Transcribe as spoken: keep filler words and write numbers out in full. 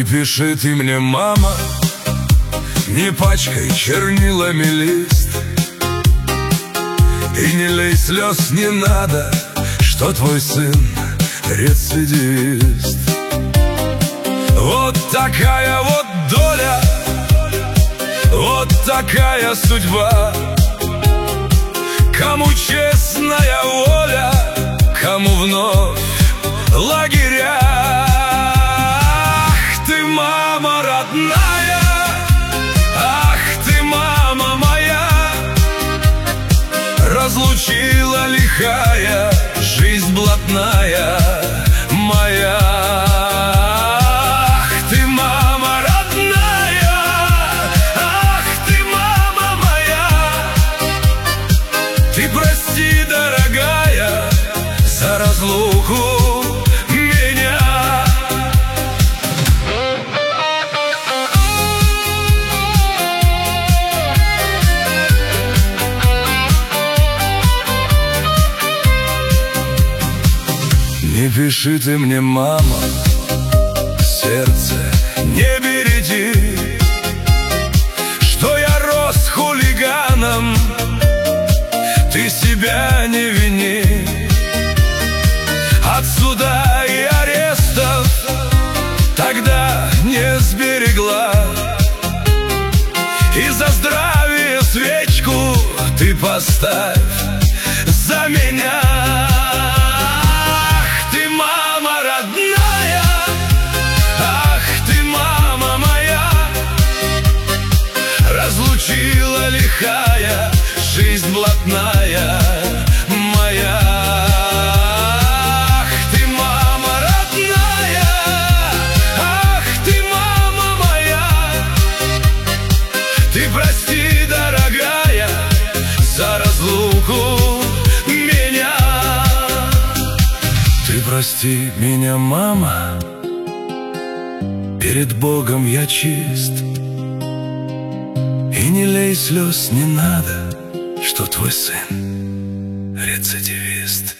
пиши ты мне, мама, не пачкай чернилами лист, и не лей слез, не надо, что твой сын рецидивист. Вот такая вот доля, вот такая судьба. Кому честная воля, кому вновь лагеря. Ах ты, мама родная, ах ты, мама моя, разлучила лихая жизнь блатная моя. Ах ты, мама родная, ах ты, мама моя, ты прости, дорогая, за разлуку меня. Не пиши ты мне, мама, сердце не береги, что я рос хулиганом, ты себя не вини. От суда и арестов тогда не сберегла, и за здравие свечку ты поставь за меня. Ах ты, мама родная, ах ты, мама моя, разлучила лихая жизнь блатная моя. Ах ты, мама родная, ах ты, мама моя, ты прости, дорогая, за разлуку меня. Ты прости меня, мама, перед Богом я чист, и не лей слез, не надо, что твой сын рецидивист.